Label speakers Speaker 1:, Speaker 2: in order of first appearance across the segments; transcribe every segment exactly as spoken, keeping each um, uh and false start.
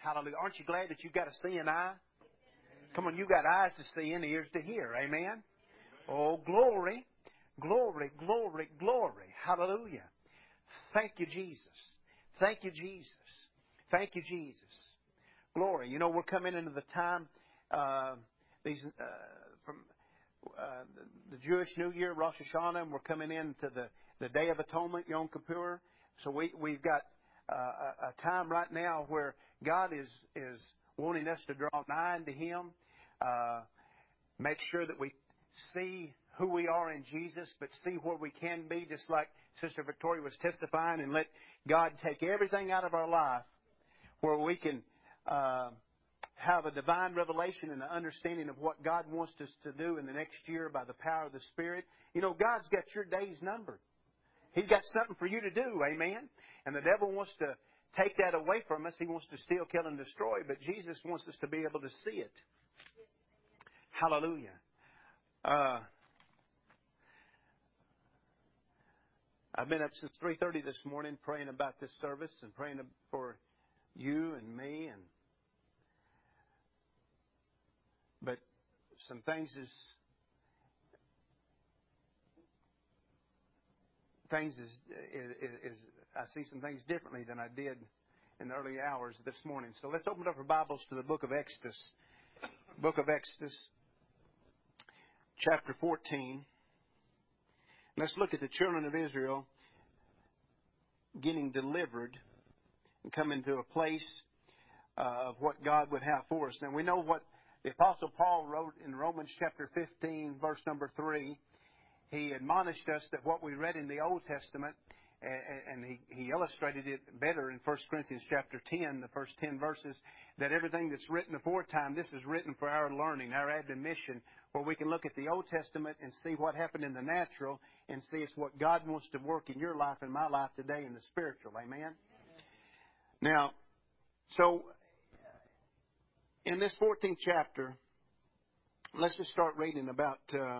Speaker 1: Hallelujah. Aren't you glad that you've got a seeing eye? Come on, you've got eyes to see and ears to hear. Amen. Oh, glory, glory, glory, glory. Hallelujah. Thank you, Jesus. Thank you, Jesus. Thank you, Jesus. Glory. You know, we're coming into the time, uh, these uh, from uh, the Jewish New Year, Rosh Hashanah, and we're coming into the, the Day of Atonement, Yom Kippur. So we, we've got uh, a, a time right now where God is, is wanting us to draw nigh to Him. Uh, make sure that we see who we are in Jesus, but see where we can be, just like Sister Victoria was testifying, and let God take everything out of our life where we can uh, have a divine revelation and an understanding of what God wants us to do in the next year by the power of the Spirit. You know, God's got your days numbered. He's got something for you to do, amen? And the devil wants to take that away from us. He wants to steal, kill, and destroy, but Jesus wants us to be able to see it. Hallelujah. Uh, I've been up since three thirty this morning praying about this service and praying for you and me. and But some things is things is, is, is I see some things differently than I did in the early hours this morning. So let's open up our Bibles to the book of Exodus. Book of Exodus, chapter fourteen. Let's look at the children of Israel getting delivered and coming to a place uh, of what God would have for us. Now, we know what the Apostle Paul wrote in Romans chapter fifteen, verse number three. He admonished us that what we read in the Old Testament, and he, he illustrated it better in First Corinthians chapter ten, the first ten verses, that everything that's written aforetime, this is written for our learning, our admonition, where we can look at the Old Testament and see what happened in the natural and see it's what God wants to work in your life and my life today in the spiritual. Amen? Now, so in this fourteenth chapter, let's just start reading about uh,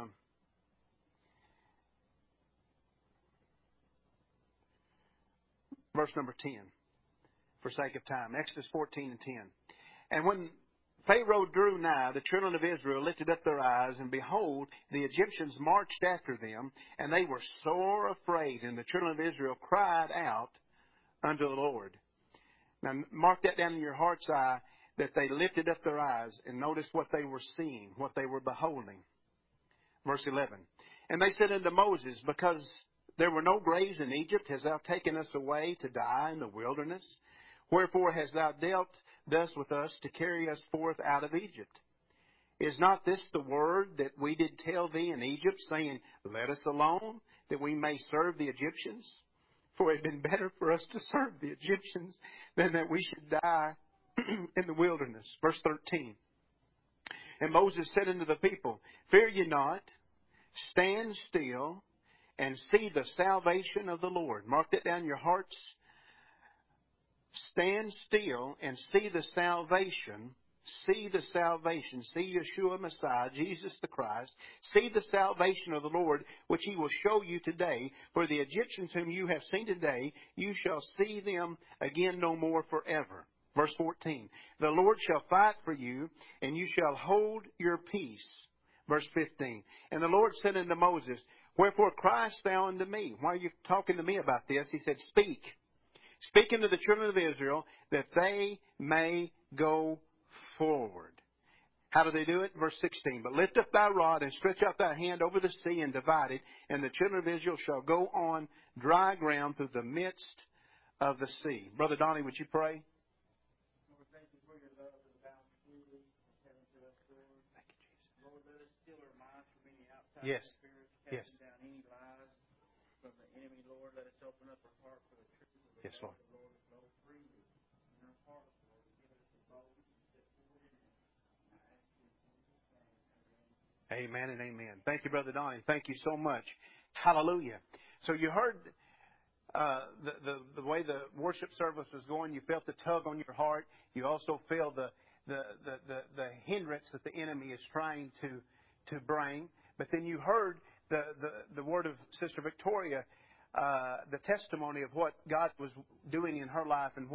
Speaker 1: verse number ten, for sake of time. Exodus fourteen and ten. And when Pharaoh drew nigh, the children of Israel lifted up their eyes, and behold, the Egyptians marched after them, and they were sore afraid. And the children of Israel cried out unto the Lord. Now, mark that down in your heart's eye, that they lifted up their eyes, and notice what they were seeing, what they were beholding. Verse eleven. And they said unto Moses, because there were no graves in Egypt, hast thou taken us away to die in the wilderness? Wherefore hast thou dealt thus with us to carry us forth out of Egypt? Is not this the word that we did tell thee in Egypt, saying, let us alone, that we may serve the Egyptians? For it had been better for us to serve the Egyptians than that we should die in the wilderness. Verse thirteen. And Moses said unto the people, fear ye not, stand still, and see the salvation of the Lord. Mark that down in your hearts. Stand still and see the salvation. See the salvation. See Yeshua Messiah, Jesus the Christ. See the salvation of the Lord, which He will show you today. For the Egyptians whom you have seen today, you shall see them again no more forever. Verse fourteen. The Lord shall fight for you, and you shall hold your peace. Verse fifteen. And the Lord said unto Moses, wherefore criest thou unto me? Why are you talking to me about this? He said, speak. Speak unto the children of Israel, that they may go forward. How do they do it? Verse sixteen. But lift up thy rod, and stretch out thy hand over the sea, and divide it, and the children of Israel shall go on dry ground through the midst of the sea. Brother Donnie, would you pray?
Speaker 2: Lord, thank you for your love and bounty freely given to us, Lord.
Speaker 1: Thank you, Jesus.
Speaker 2: Lord, let us still our minds from any outside
Speaker 1: Yes.
Speaker 2: spirits,
Speaker 1: Yes.
Speaker 2: casting down any lies from the enemy, Lord. Let us open up our heart for the truth of the
Speaker 1: Yes, Lord.
Speaker 2: Lord, Lord, flow freely in our hearts, Lord. Give us the boldness to step forward in it. And I ask you in Jesus' name, amen.
Speaker 1: Amen and amen. Thank you, Brother Donnie. Thank you so much. Hallelujah. So you heard uh, the, the the way the worship service was going. You felt the tug on your heart. You also feel the the, the, the, the hindrance that the enemy is trying to to bring. But then you heard the, the, the word of Sister Victoria, uh, the testimony of what God was doing in her life and what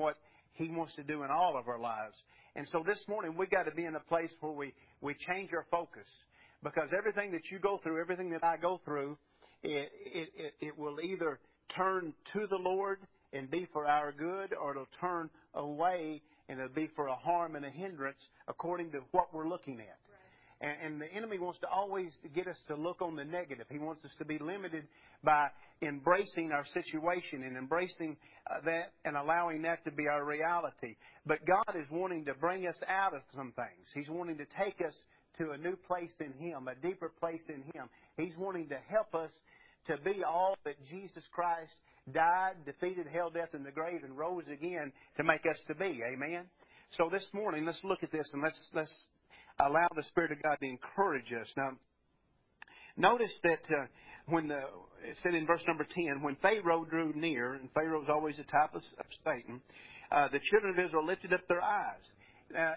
Speaker 1: He wants to do in all of our lives. And so this morning, we've got to be in a place where we, we change our focus. Because everything that you go through, everything that I go through, it, it, it, it will either turn to the Lord and be for our good, or it'll turn away and it'll be for a harm and a hindrance according to what we're looking at. Right. And, and the enemy wants to always get us to look on the negative. He wants us to be limited by embracing our situation and embracing uh, that and allowing that to be our reality. But God is wanting to bring us out of some things. He's wanting to take us to a new place in Him, a deeper place in Him. He's wanting to help us to be all that Jesus Christ died, defeated hell, death, and the grave, and rose again to make us to be. Amen? So this morning, let's look at this and let's let's allow the Spirit of God to encourage us. Now, notice that uh, when the it said in verse number ten, when Pharaoh drew near, and Pharaoh is always a type of, of Satan, uh, the children of Israel lifted up their eyes. Uh,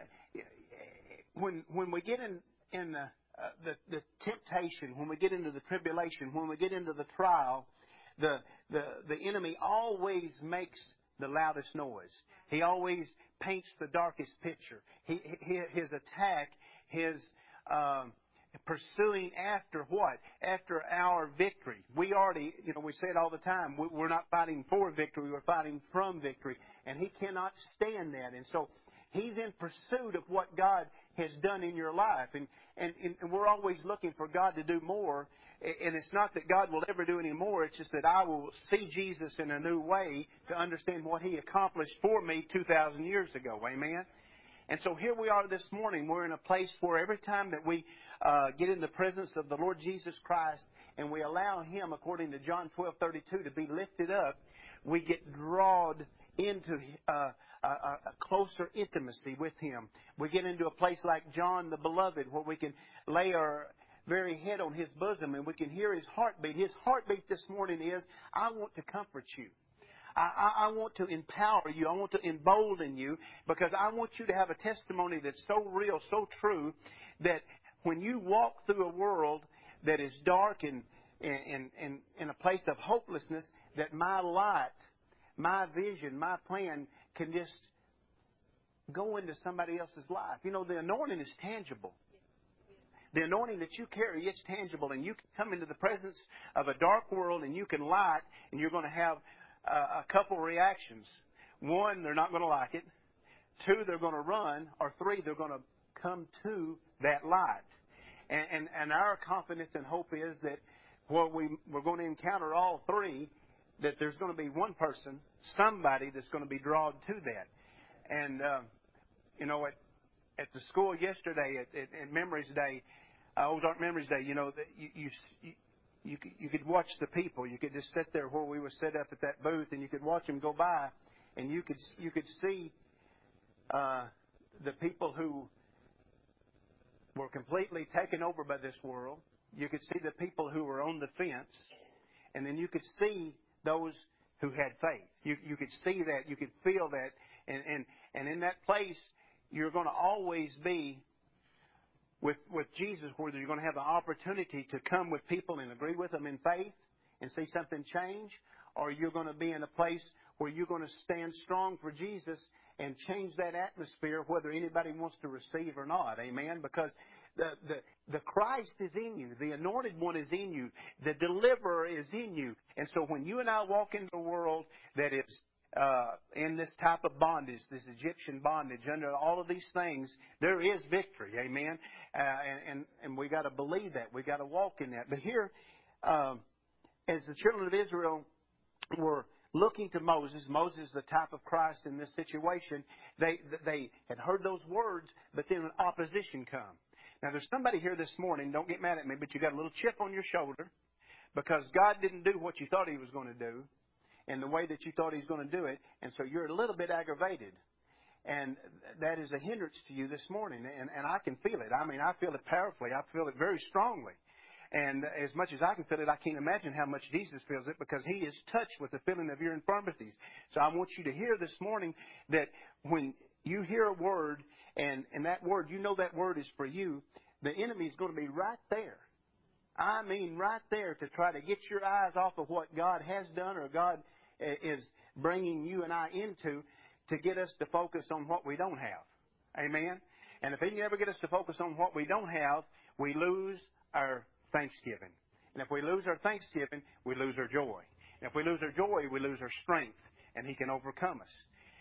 Speaker 1: when when we get in in the, uh, the the temptation, when we get into the tribulation, when we get into the trial, the the the enemy always makes the loudest noise. He always paints the darkest picture. He, he his attack, his um, pursuing after what? After our victory. We already, you know, we say it all the time. We, we're not fighting for victory. We're fighting from victory, and he cannot stand that. And so he's in pursuit of what God has done in your life. And, and, and we're always looking for God to do more. And it's not that God will ever do any more. It's just that I will see Jesus in a new way to understand what He accomplished for me two thousand years ago. Amen? And so here we are this morning. We're in a place where every time that we uh, get in the presence of the Lord Jesus Christ and we allow Him, according to John twelve thirty-two, to be lifted up, we get drawn into uh, a, a closer intimacy with Him. We get into a place like John the Beloved, where we can lay our very head on His bosom and we can hear His heartbeat. His heartbeat this morning is, I want to comfort you. I, I, I want to empower you. I want to embolden you, because I want you to have a testimony that's so real, so true, that when you walk through a world that is dark and in, in, in a place of hopelessness, that my light, my vision, my plan can just go into somebody else's life. You know, the anointing is tangible. The anointing that you carry, it's tangible. And you can come into the presence of a dark world and you can light, and you're going to have uh, a couple reactions. One, they're not going to like it. Two, they're going to run. Or three, they're going to come to that light. And, and, and our confidence and hope is that well, we, we're going to encounter all three, that there's going to be one person, somebody that's going to be drawn to that. And, uh, you know, at, at the school yesterday, at, at, at Memories Day, uh, Ozark Memories Day, you know, that you, you, you, you, could, you could watch the people. You could just sit there where we were set up at that booth, and you could watch them go by, and you could, you could see uh, the people who were completely taken over by this world. You could see the people who were on the fence, and then you could see those who had faith. You, you could see that. You could feel that. And, and, and in that place, you're going to always be with, with Jesus, where you're going to have the opportunity to come with people and agree with them in faith and see something change, or you're going to be in a place where you're going to stand strong for Jesus and change that atmosphere, whether anybody wants to receive or not. Amen? Because the, the, the Christ is in you. The Anointed One is in you. The Deliverer is in you. And so when you and I walk into a world that is uh, in this type of bondage, this Egyptian bondage, under all of these things, there is victory. Amen? Uh, and, and, and we got to believe that. We got to walk in that. But here, um, as the children of Israel were looking to Moses, Moses is the type of Christ in this situation, they they had heard those words, but then an opposition come. Now, there's somebody here this morning, don't get mad at me, but you got a little chip on your shoulder because God didn't do what you thought He was going to do in the way that you thought He was going to do it, and so you're a little bit aggravated. And that is a hindrance to you this morning, and, and I can feel it. I mean, I feel it powerfully. I feel it very strongly. And as much as I can feel it, I can't imagine how much Jesus feels it, because He is touched with the feeling of your infirmities. So I want you to hear this morning that when you hear a word, and, and that word, you know that word is for you, the enemy is going to be right there. I mean right there to try to get your eyes off of what God has done or God is bringing you and I into, to get us to focus on what we don't have. Amen? And if he can ever get us to focus on what we don't have, we lose our thanksgiving. And if we lose our thanksgiving, we lose our joy. And if we lose our joy, we lose our strength. And he can overcome us.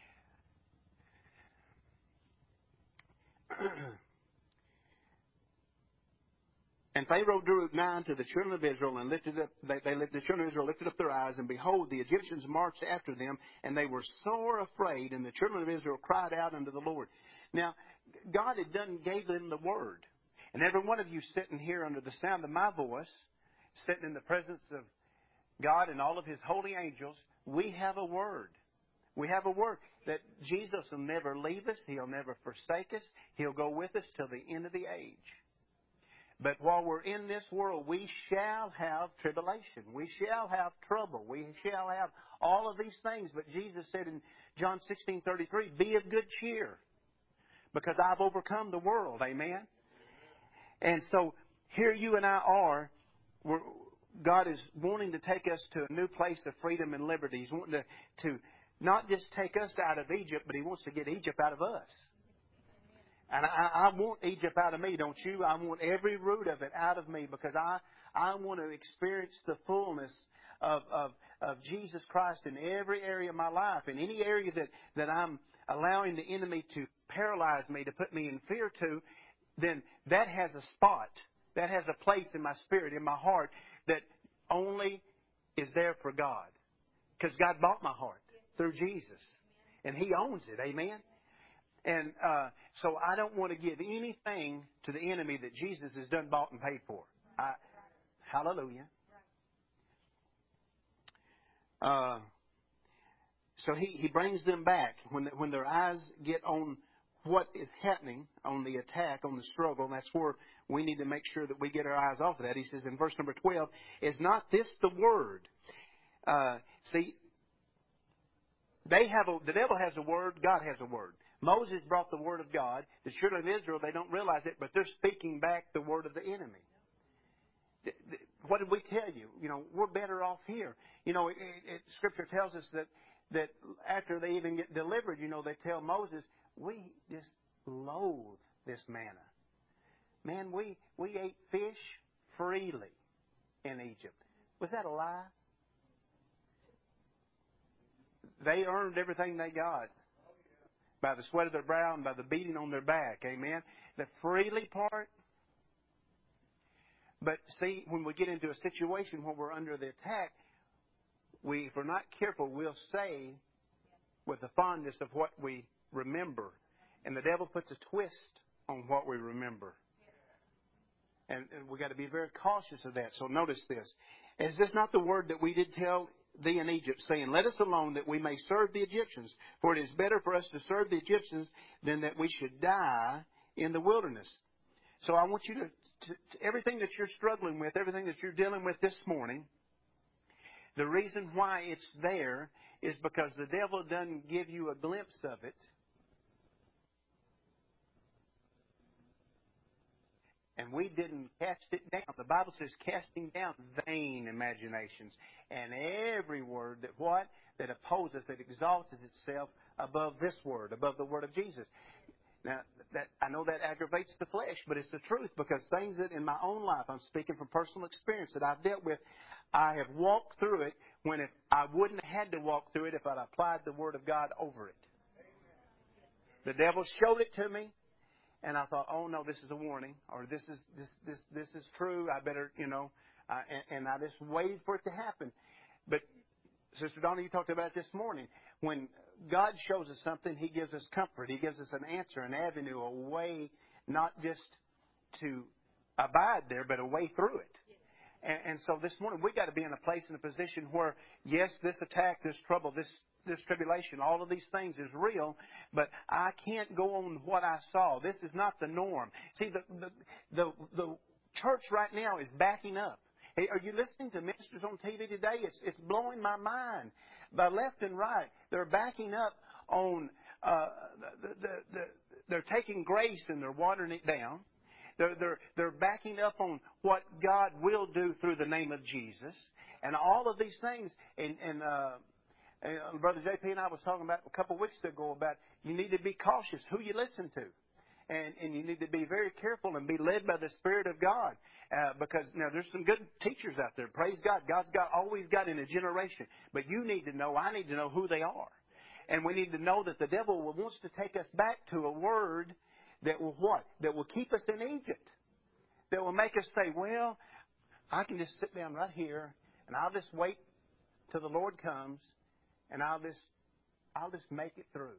Speaker 1: And Pharaoh drew nigh to the children of Israel, and lifted up. They, they the children of Israel lifted up their eyes, and behold, the Egyptians marched after them, and they were sore afraid. And the children of Israel cried out unto the Lord. Now, God had done gave them the word, and every one of you sitting here under the sound of my voice, sitting in the presence of God and all of His holy angels, we have a word. We have a word that Jesus will never leave us. He'll never forsake us. He'll go with us till the end of the age. But while we're in this world, we shall have tribulation. We shall have trouble. We shall have all of these things. But Jesus said in John sixteen thirty-three, be of good cheer, because I've overcome the world. Amen? And so here you and I are. We're, God is wanting to take us to a new place of freedom and liberty. He's wanting to, to not just take us out of Egypt, but He wants to get Egypt out of us. And I, I want Egypt out of me, don't you? I want every root of it out of me, because I, I want to experience the fullness of, of, of Jesus Christ in every area of my life. In any area that, that I'm allowing the enemy to paralyze me, to put me in fear to, then that has a spot. That has a place in my spirit, in my heart, that only is there for God. Because God bought my heart through Jesus. And He owns it. Amen? And uh, so I don't want to give anything to the enemy that Jesus has done, bought, and paid for. I, hallelujah. Uh, so he, he brings them back. When, the, when their eyes get on what is happening, on the attack, on the struggle, that's where we need to make sure that we get our eyes off of that. He says in verse number twelve, is not this the word? Uh, see, they have a, the devil has a word, God has a word. Moses brought the word of God. The children of Israel, they don't realize it, but they're speaking back the word of the enemy. What did we tell you? You know, we're better off here. You know, it, it, Scripture tells us that, that after they even get delivered, you know, they tell Moses, we just loathe this manna. Man, we, we ate fish freely in Egypt. Was that a lie? They earned everything they got by the sweat of their brow and by the beating on their back. Amen? The freely part. But see, when we get into a situation where we're under the attack, we, if we're not careful, we'll say with the fondness of what we remember. And the devil puts a twist on what we remember. And, and we've got to be very cautious of that. So notice this. Is this not the word that we did tell thee in Egypt, saying, let us alone that we may serve the Egyptians? For it is better for us to serve the Egyptians than that we should die in the wilderness. So I want you to, to, to everything that you're struggling with, everything that you're dealing with this morning, the reason why it's there is because the devil doesn't give you a glimpse of it. And we didn't cast it down. The Bible says casting down vain imaginations. And every word that what? That opposes, that exalts itself above this word, above the word of Jesus. Now, that I know that aggravates the flesh, but it's the truth, because things that in my own life, I'm speaking from personal experience that I've dealt with, I have walked through it when if I wouldn't have had to walk through it if I'd applied the Word of God over it. The devil showed it to me. And I thought, oh no, this is a warning, or this is this this this is true. I better, you know, uh, and, and I just waited for it to happen. But Sister Donna, you talked about it this morning. When God shows us something, He gives us comfort. He gives us an answer, an avenue, a way, not just to abide there, but a way through it. And, and so this morning, we've got to be in a place, in a position where, yes, this attack, this trouble, this this tribulation, all of these things is real, but I can't go on what I saw. This is not the norm. See, the the the, the church right now is backing up. Hey, are you listening to ministers on T V today? It's it's blowing my mind. By left and right, they're backing up on uh, the, the the they're taking grace and they're watering it down. They're they're they're backing up on what God will do through the name of Jesus, and all of these things. And and uh, Uh, Brother J P and I was talking about a couple of weeks ago about you need to be cautious who you listen to. And, and you need to be very careful and be led by the Spirit of God. Uh, because, now, there's some good teachers out there. Praise God. God's got always got in a generation. But you need to know, I need to know who they are. And we need to know that the devil wants to take us back to a word that will what? That will keep us in Egypt. That will make us say, well, I can just sit down right here and I'll just wait till the Lord comes and I'll just, I'll just make it through.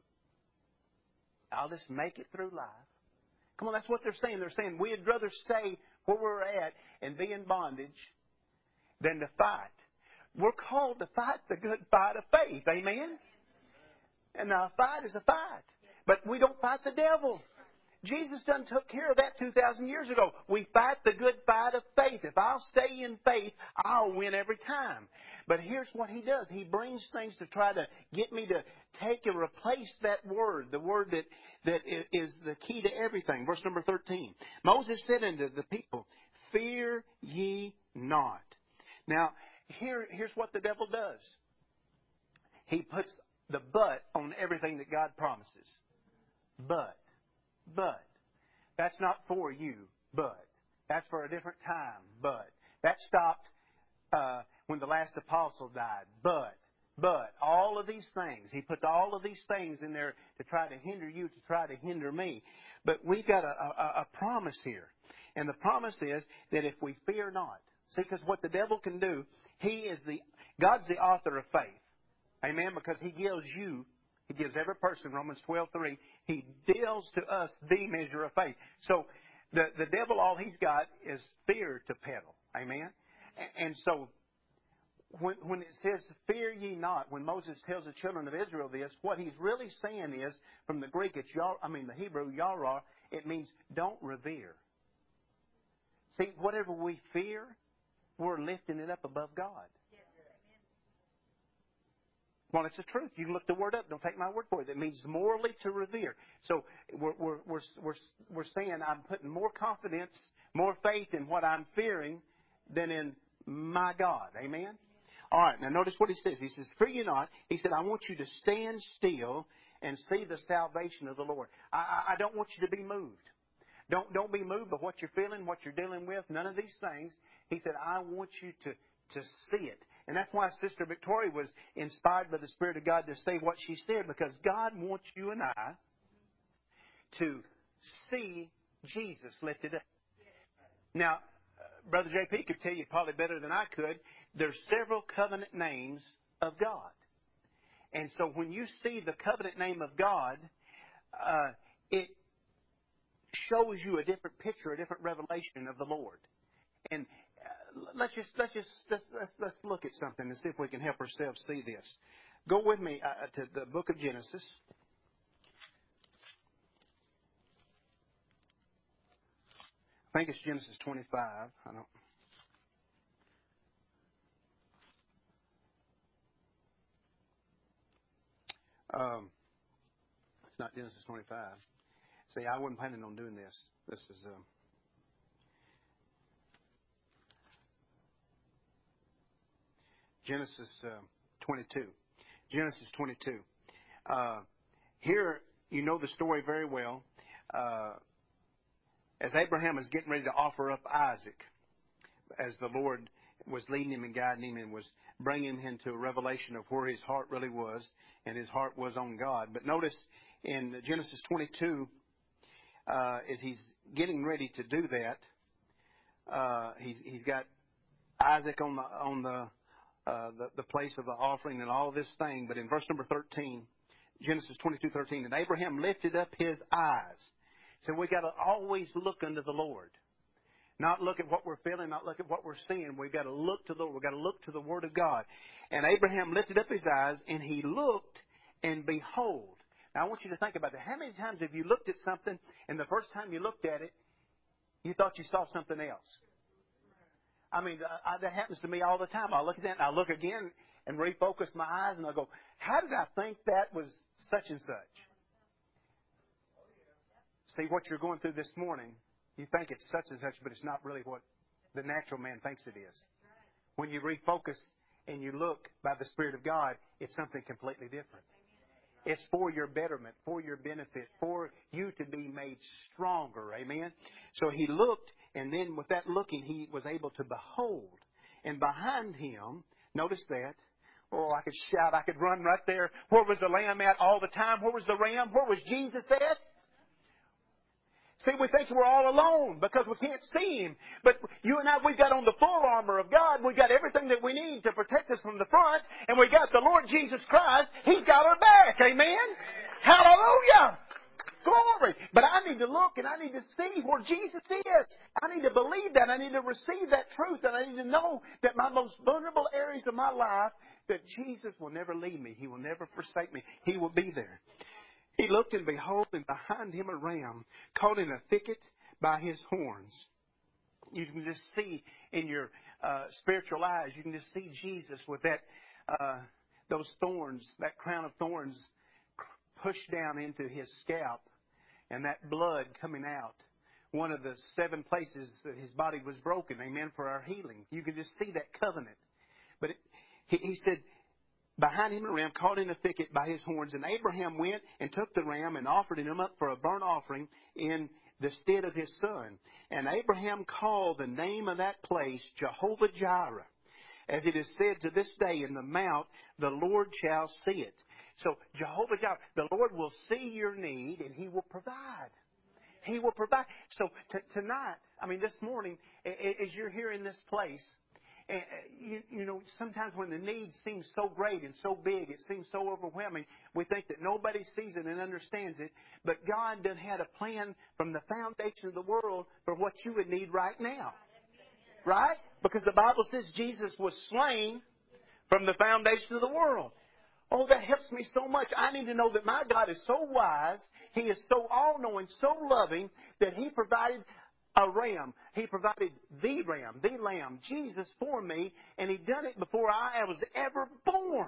Speaker 1: I'll just make it through life. Come on, that's what they're saying. They're saying we'd rather stay where we're at and be in bondage than to fight. We're called to fight the good fight of faith. Amen? And now a fight is a fight. But we don't fight the devil. Jesus done took care of that two thousand years ago. We fight the good fight of faith. If I'll stay in faith, I'll win every time. But here's what He does. He brings things to try to get me to take and replace that word, the word that, that is the key to everything. Verse number thirteen. Moses said unto the people, fear ye not. Now, here, here's what the devil does. He puts the but on everything that God promises. But. But. That's not for you, but. That's for a different time, but. That stopped uh, when the last apostle died, but. But. All of these things. He puts all of these things in there to try to hinder you, to try to hinder me. But we've got a, a, a promise here. And the promise is that if we fear not. See, because what the devil can do, he is the, God's the author of faith. Amen? Because He gives you, He gives every person, Romans twelve three, He deals to us the measure of faith. So the, the devil, all he's got is fear to peddle. Amen? And, and so when, when it says, fear ye not, when Moses tells the children of Israel this, what he's really saying is, from the Greek, it's yar, I mean the Hebrew, yara, it means don't revere. See, whatever we fear, we're lifting it up above God. Well, it's the truth. You can look the word up. Don't take my word for it. It means morally to revere. So we're, we're, we're, we're, we're saying I'm putting more confidence, more faith in what I'm fearing than in my God. Amen? All right. Now notice what he says. He says, fear you not. He said, I want you to stand still and see the salvation of the Lord. I, I, I don't want you to be moved. Don't, don't be moved by what you're feeling, what you're dealing with, none of these things. He said, I want you to, to see it. And that's why Sister Victoria was inspired by the Spirit of God to say what she said, because God wants you and I to see Jesus lifted up. Now, uh, Brother J P could tell you probably better than I could, there's several covenant names of God. And so when you see the covenant name of God, uh, it shows you a different picture, a different revelation of the Lord. And Let's just let's just let's, let's let's look at something and see if we can help ourselves see this. Go with me uh, to the book of Genesis. I think it's Genesis twenty-five. I don't. Um, it's not Genesis twenty-five. See, I wasn't planning on doing this. This is. Um, Genesis uh, twenty-two. Genesis twenty-two. Uh, here, you know the story very well. Uh, as Abraham is getting ready to offer up Isaac, as the Lord was leading him and guiding him and was bringing him into a revelation of where his heart really was, and his heart was on God. But notice in Genesis twenty-two, uh, as he's getting ready to do that, uh, he's he's got Isaac on the on the Uh, the, the place of the offering and all this thing. But in verse number thirteen, Genesis twenty-two thirteen, and Abraham lifted up his eyes. So we got to always look unto the Lord. Not look at what we're feeling, not look at what we're seeing. We've got to look to the Lord. We've got to look to the Word of God. And Abraham lifted up his eyes, and he looked, and behold. Now I want you to think about that. How many times have you looked at something, and the first time you looked at it, you thought you saw something else? I mean, I, that happens to me all the time. I look at that and I look again and refocus my eyes and I go, how did I think that was such and such? See, what you're going through this morning, you think it's such and such, but it's not really what the natural man thinks it is. When you refocus and you look by the Spirit of God, it's something completely different. It's for your betterment, for your benefit, for you to be made stronger. Amen? So he looked, and then with that looking, he was able to behold. And behind him, notice that. Oh, I could shout, I could run right there. Where was the lamb at all the time? Where was the ram? Where was Jesus at? See, we think we're all alone because we can't see Him. But you and I, we've got on the full armor of God. We've got everything that we need to protect us from the front. And we've got the Lord Jesus Christ. He's got our back. Amen? Hallelujah! Glory! But I need to look and I need to see where Jesus is. I need to believe that. I need to receive that truth. And I need to know that my most vulnerable areas of my life, that Jesus will never leave me. He will never forsake me. He will be there. He looked, and behold, and behind him a ram caught in a thicket by his horns. You can just see in your uh, spiritual eyes, you can just see Jesus with that uh, those thorns, that crown of thorns pushed down into his scalp, and that blood coming out. One of the seven places that his body was broken, amen, for our healing. You can just see that covenant. But it, he, he said, behind him a ram caught in a thicket by his horns. And Abraham went and took the ram and offered him up for a burnt offering in the stead of his son. And Abraham called the name of that place Jehovah Jireh. As it is said to this day, in the mount the Lord shall see it. So Jehovah Jireh, the Lord will see your need and He will provide. He will provide. So t- tonight, I mean this morning, as you're here in this place, And, you, you know, sometimes when the need seems so great and so big, it seems so overwhelming, we think that nobody sees it and understands it. But God done had a plan from the foundation of the world for what you would need right now. Right? Because the Bible says Jesus was slain from the foundation of the world. Oh, that helps me so much. I need to know that my God is so wise, He is so all-knowing, so loving, that He provided a ram. He provided the ram, the lamb, Jesus for me, and He done it before I was ever born.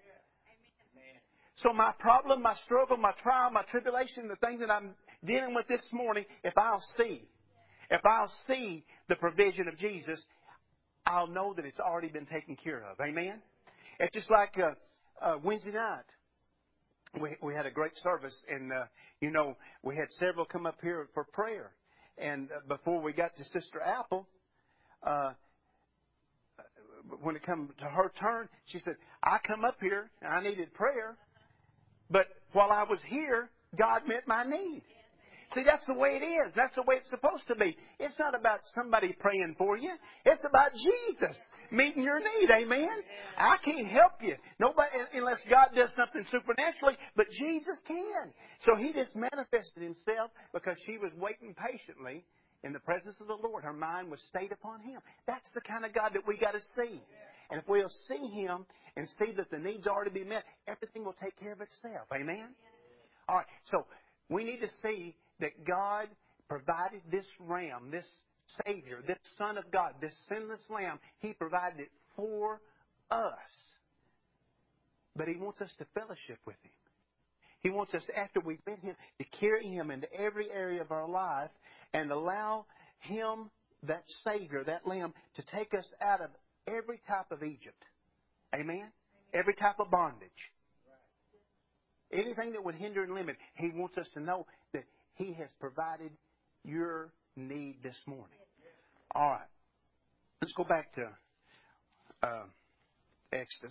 Speaker 1: So my problem, my struggle, my trial, my tribulation, the things that I'm dealing with this morning, if I'll see, if I'll see the provision of Jesus, I'll know that it's already been taken care of. Amen? It's just like uh, uh, Wednesday night. We, we had a great service, and, uh, you know, we had several come up here for prayer. And uh, before we got to Sister Apple, uh, when it come to her turn, she said, I come up here and I needed prayer. But while I was here, God met my need. See, that's the way it is. That's the way it's supposed to be. It's not about somebody praying for you. It's about Jesus meeting your need. Amen? I can't help you. Nobody, unless God does something supernaturally, but Jesus can. So He just manifested Himself because she was waiting patiently in the presence of the Lord. Her mind was stayed upon Him. That's the kind of God that we got to see. And if we'll see Him and see that the needs already be met, everything will take care of itself. Amen? All right. So we need to see that God provided this ram, this Savior, this Son of God, this sinless Lamb. He provided it for us. But He wants us to fellowship with Him. He wants us, after we've met Him, to carry Him into every area of our life and allow Him, that Savior, that Lamb, to take us out of every type of Egypt. Amen? Every type of bondage. Anything that would hinder and limit, He wants us to know that He has provided your need this morning. All right. Let's go back to uh, Exodus.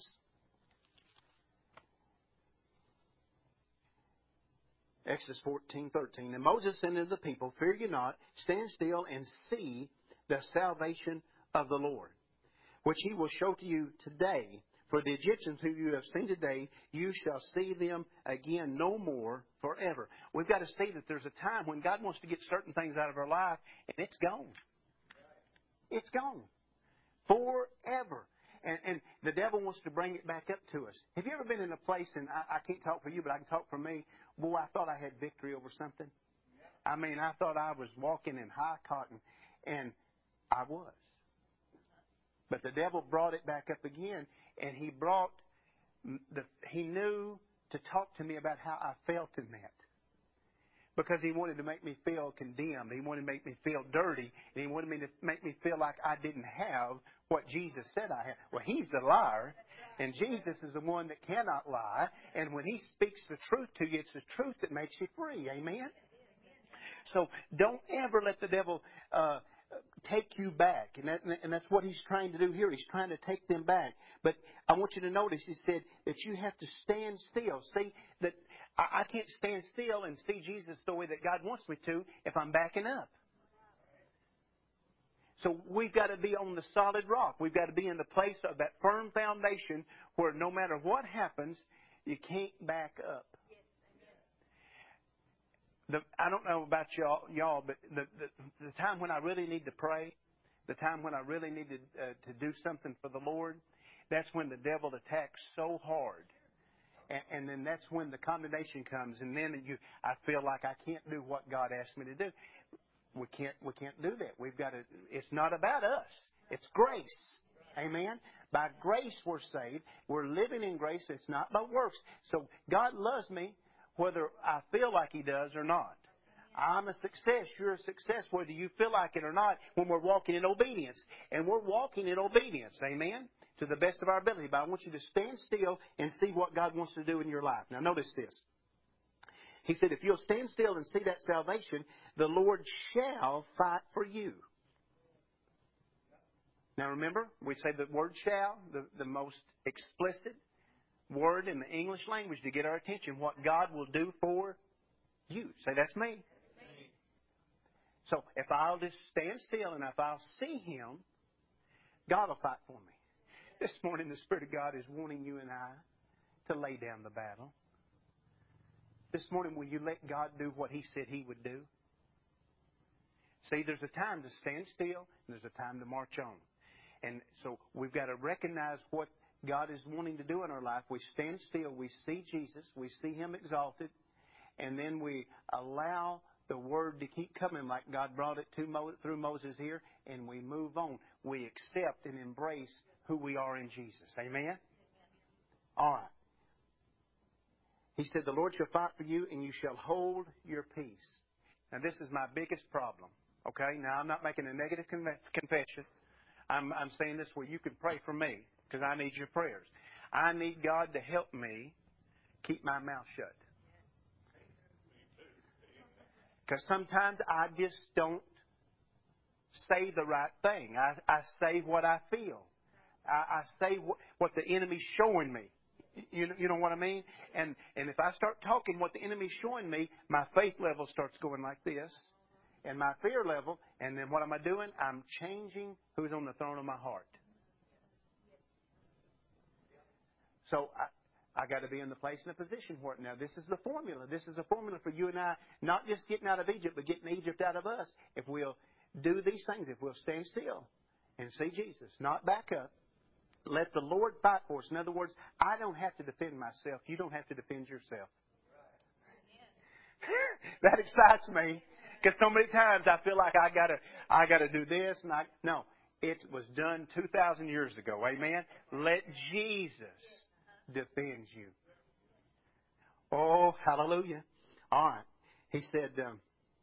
Speaker 1: Exodus fourteen thirteen. And Moses said unto the people, Fear ye not, stand still and see the salvation of the Lord, which He will show to you today. For the Egyptians whom you have seen today, you shall see them again no more forever. We've got to see that there's a time when God wants to get certain things out of our life, and it's gone. It's gone. Forever. And, and the devil wants to bring it back up to us. Have you ever been in a place, and I, I can't talk for you, but I can talk for me, boy, I thought I had victory over something. I mean, I thought I was walking in high cotton, and I was. But the devil brought it back up again, and he brought, the, he knew to talk to me about how I felt in that. Because he wanted to make me feel condemned. He wanted to make me feel dirty. And he wanted me to make me feel like I didn't have what Jesus said I have. Well, He's the liar, and Jesus is the one that cannot lie. And when He speaks the truth to you, it's the truth that makes you free. Amen? So don't ever let the devil uh, take you back. And, that, and that's what he's trying to do here. He's trying to take them back. But I want you to notice, he said that you have to stand still. See, that I, I can't stand still and see Jesus the way that God wants me to if I'm backing up. So we've got to be on the solid rock. We've got to be in the place of that firm foundation where no matter what happens, you can't back up. The, I don't know about y'all, y'all but the, the, the time when I really need to pray, the time when I really need to, uh, to do something for the Lord, that's when the devil attacks so hard. And, and then that's when the condemnation comes. And then you, I feel like I can't do what God asked me to do. We can't, we can't do that. We've got to, it's not about us. It's grace. Amen? By grace we're saved. We're living in grace. It's not by works. So God loves me whether I feel like He does or not. I'm a success. You're a success whether you feel like it or not when we're walking in obedience. And we're walking in obedience. Amen? To the best of our ability. But I want you to stand still and see what God wants to do in your life. Now notice this. He said, if you'll stand still and see that salvation, the Lord shall fight for you. Now remember, we say the word shall, the, the most explicit word in the English language to get our attention, what God will do for you. Say, that's me. So if I'll just stand still and if I'll see Him, God will fight for me. This morning the Spirit of God is wanting you and I to lay down the battle. This morning, will you let God do what He said He would do? See, there's a time to stand still and there's a time to march on. And so we've got to recognize what God is wanting to do in our life. We stand still, we see Jesus, we see Him exalted, and then we allow the Word to keep coming like God brought it to Mo- through Moses here, and we move on. We accept and embrace who we are in Jesus. Amen? All right. He said, the Lord shall fight for you, and you shall hold your peace. Now, this is my biggest problem. Okay? Now, I'm not making a negative con- confession. I'm, I'm saying this where you can pray for me, because I need your prayers. I need God to help me keep my mouth shut. Because sometimes I just don't say the right thing. I, I say what I feel. I, I say what, what the enemy's showing me. You know, you know what I mean? And and if I start talking what the enemy's showing me, my faith level starts going like this. And my fear level. And then what am I doing? I'm changing who's on the throne of my heart. So I, I got to be in the place and the position for it. Now, this is the formula. This is a formula for you and I, not just getting out of Egypt, but getting Egypt out of us. If we'll do these things, if we'll stand still and see Jesus, not back up, let the Lord fight for us. In other words, I don't have to defend myself. You don't have to defend yourself. That excites me because so many times I feel like I gotta, I gotta do this and I no. It was done two thousand years ago. Amen. Let Jesus defend you. Oh, hallelujah! All right. He said, um,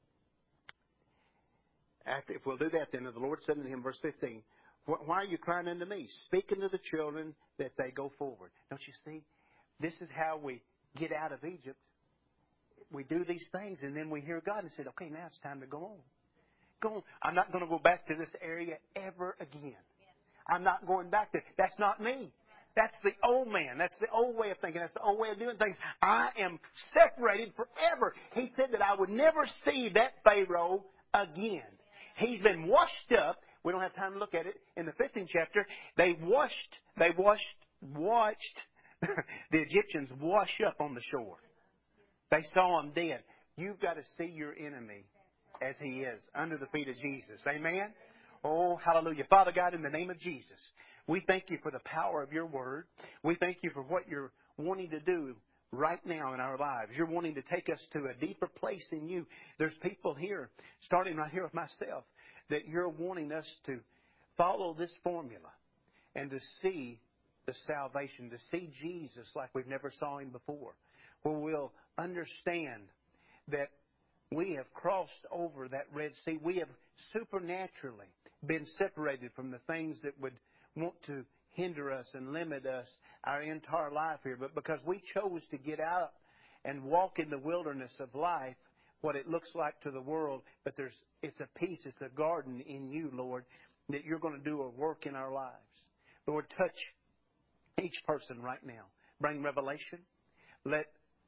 Speaker 1: after, if we'll do that, then the Lord said unto him, verse fifteen. Why are you crying unto me? Speak unto the children that they go forward. Don't you see? This is how we get out of Egypt. We do these things, and then we hear God and say, okay, now it's time to go on. Go on. I'm not going to go back to this area ever again. I'm not going back there. That's not me. That's the old man. That's the old way of thinking. That's the old way of doing things. I am separated forever. He said that I would never see that Pharaoh again. He's been washed up. We don't have time to look at it. In the fifteenth chapter, they washed, they washed, watched the Egyptians wash up on the shore. They saw him dead. You've got to see your enemy as he is, under the feet of Jesus. Amen? Oh, hallelujah. Father God, in the name of Jesus, we thank you for the power of your word. We thank you for what you're wanting to do right now in our lives. You're wanting to take us to a deeper place in you. There's people here, starting right here with myself, that you're wanting us to follow this formula and to see the salvation, to see Jesus like we've never saw Him before, where we'll understand that we have crossed over that Red Sea. We have supernaturally been separated from the things that would want to hinder us and limit us our entire life here. But because we chose to get out and walk in the wilderness of life, what it looks like to the world, but there's it's a peace, it's a garden in you, Lord, that you're going to do a work in our lives. Lord, touch each person right now. Bring revelation. Let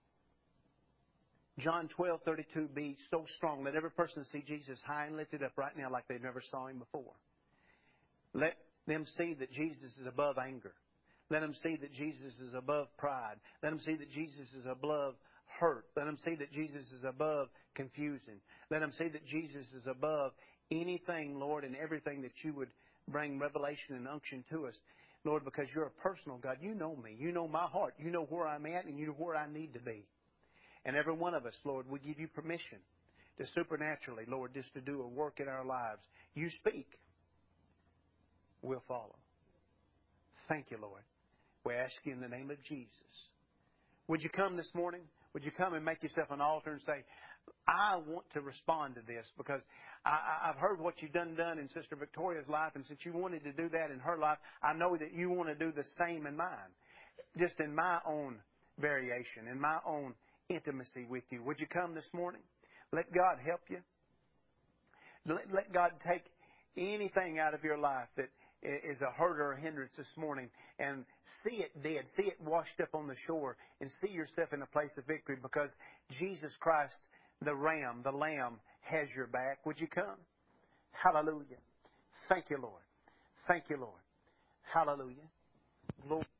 Speaker 1: John twelve thirty-two be so strong. Let every person see Jesus high and lifted up right now like they've never saw Him before. Let them see that Jesus is above anger. Let them see that Jesus is above pride. Let them see that Jesus is above hurt. Let them see that Jesus is above confusion. Let them see that Jesus is above anything, Lord, and everything that you would bring revelation and unction to us. Lord, because you're a personal God. You know me. You know my heart. You know where I'm at and you know where I need to be. And every one of us, Lord, we give you permission to supernaturally, Lord, just to do a work in our lives. You speak. We'll follow. Thank you, Lord. We ask you in the name of Jesus. Would you come this morning? Would you come and make yourself an altar and say, I want to respond to this because I, I've heard what you've done done in Sister Victoria's life, and since you wanted to do that in her life, I know that you want to do the same in mine, just in my own variation, in my own intimacy with you. Would you come this morning? Let God help you. Let, let God take anything out of your life that is a hurt or a hindrance this morning and see it dead, see it washed up on the shore, and see yourself in a place of victory because Jesus Christ, the Ram, the Lamb, has your back. Would you come? Hallelujah. Thank you, Lord. Thank you, Lord. Hallelujah. Lord.